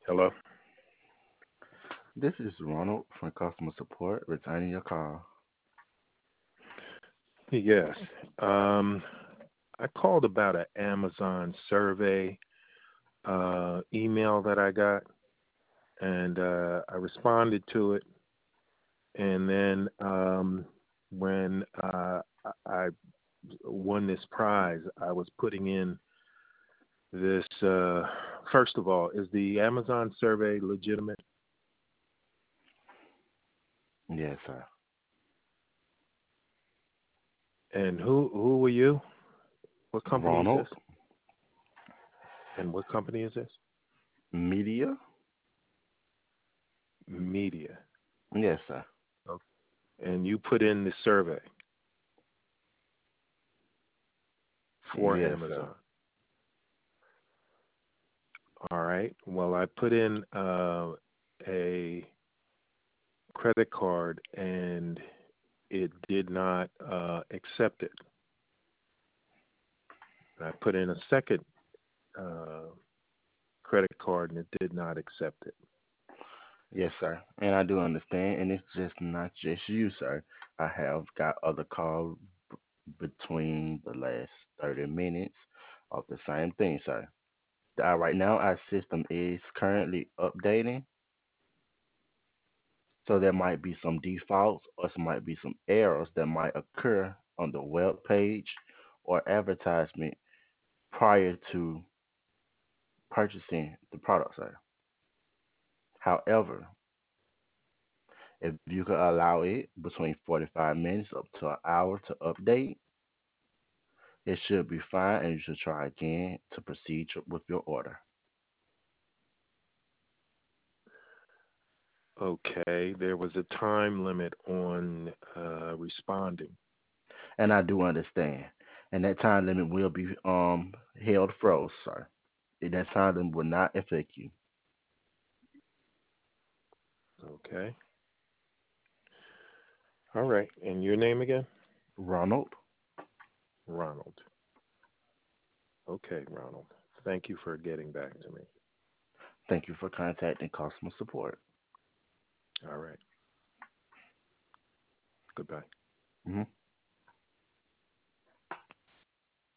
Hello. This is Ronald from customer support returning your call. Yes. Um, I called about an Amazon survey email that I got, and I responded to it. And then when I won this prize, I was putting in this. First of all, is the Amazon survey legitimate? Yes, sir. And who were you? What company is Ronald this? And what company is this? Media? Media. Yes, sir. Okay. And you put in the survey for Yes, sir. Amazon. All right. Well, I put in a credit card and it did not accept it. I put in a second uh, credit card and it did not accept it. Yes, sir. And I do understand, and it's just not just you, sir. I have got other calls between the last 30 minutes of the same thing, sir. Right now, our system is currently updating, so there might be some defaults or there might be some errors that might occur on the web page or advertisement prior to purchasing the product, sir. However, if you could allow it between 45 minutes up to an hour to update, it should be fine and you should try again to proceed with your order. Okay. There was a time limit on responding. And I do understand. And that time limit will be held froze, sir. That time limit will not affect you. Okay. All right. And your name again? Ronald, Ronald. Okay, Ronald. Thank you for getting back to me. thank you for contacting customer support. All right. Goodbye. Mhm.